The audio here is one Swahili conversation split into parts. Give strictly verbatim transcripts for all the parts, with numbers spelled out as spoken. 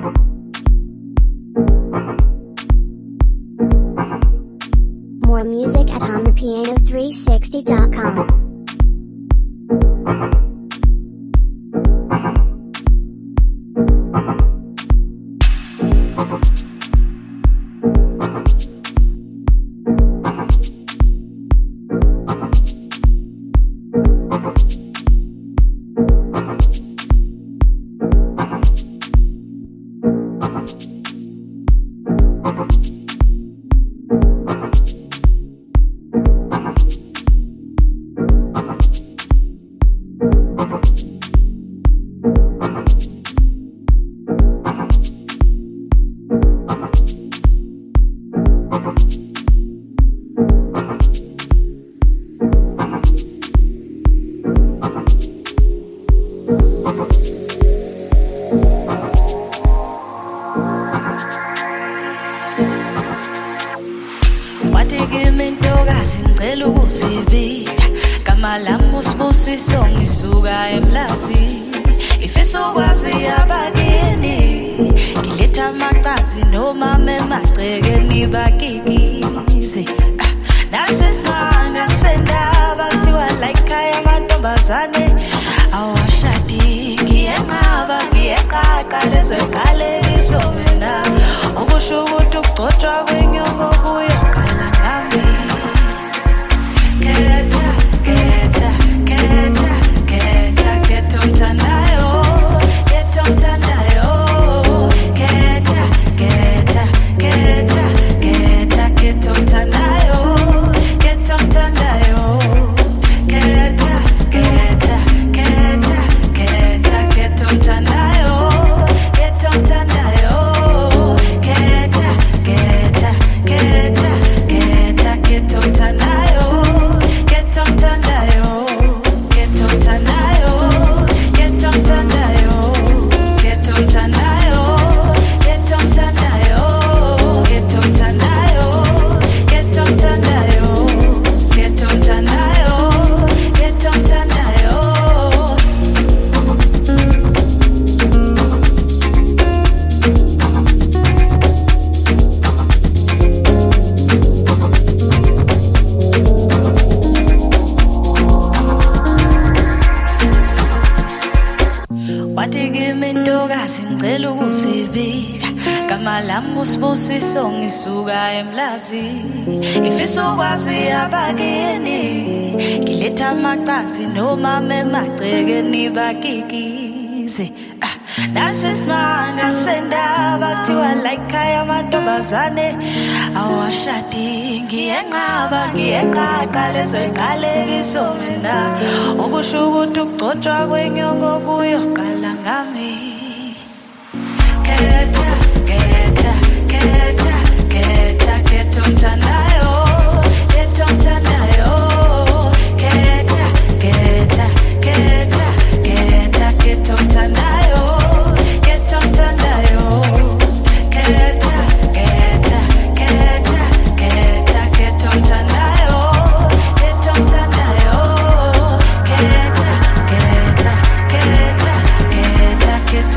More music at hum the piano three sixty dot com. Noma memagcekeni bakikize nasisimanga sendaba thiwa layikhaya amantombazane awashadi ngiyenqaba ngiyeqaqa lezeqalekiso mina okusho ukuthi ukugcotshwa kwenyongo kuyoqala ngami khetha khetha khetha khetha khetha umthanayo khetha umthanayo khetha khetha khetha khetha khetha umthanayo khetha umthanayo khetha khetha khetha khetha khetha umthanayo khetha umthanayo khetha khetha khetha khetha khetha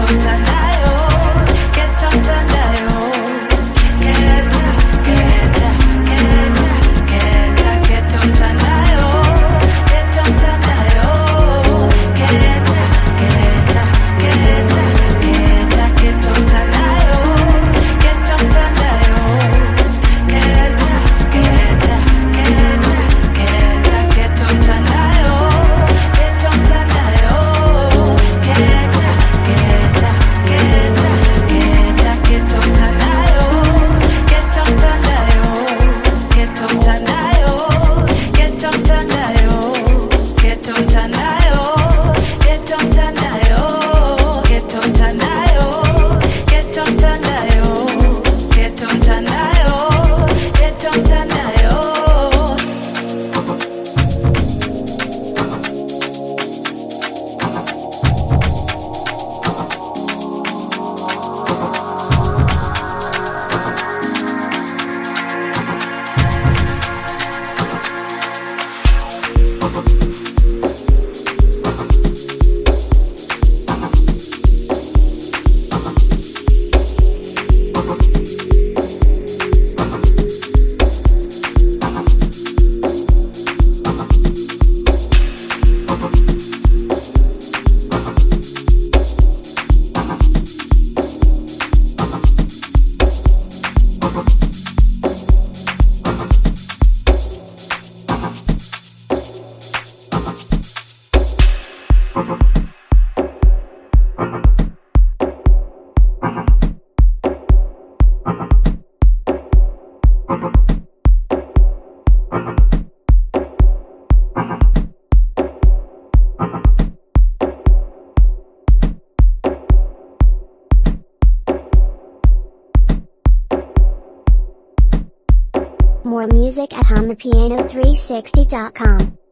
More music at on the piano three sixty dot com.